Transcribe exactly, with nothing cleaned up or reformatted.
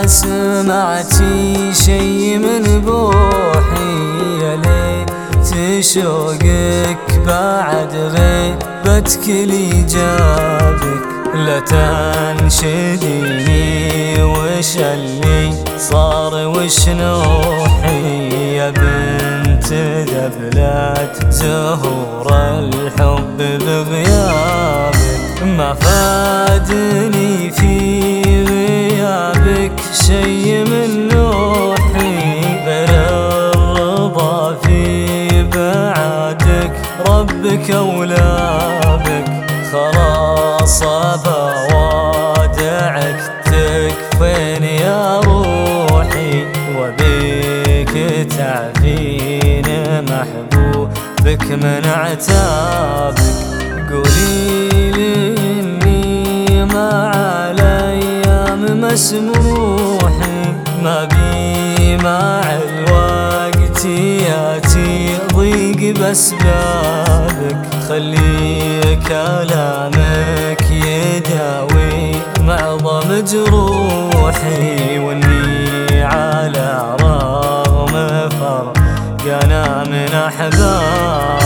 سمعتي شي من بوحي يا ليت شوقك بعد غيبتك لي جابك. لا تنشديني وش اللي صار وش نوحي يا بنت ذبلات زهور الحب بغيابك. ما فادني في غيابك شي من نوحي غير الرضا في بعادك ربك أولابك. خلاص أبا وادعك تكفين يا روحي وبيك تعفين محبوبك من عتابك. قولي لي إني مع الأيام مسموحي ما بي مع الوقت ياتي ضيق بأسبابك. خلي كلامك يداوي معظم جروحي واني على رغم فرقنا من أحبابك.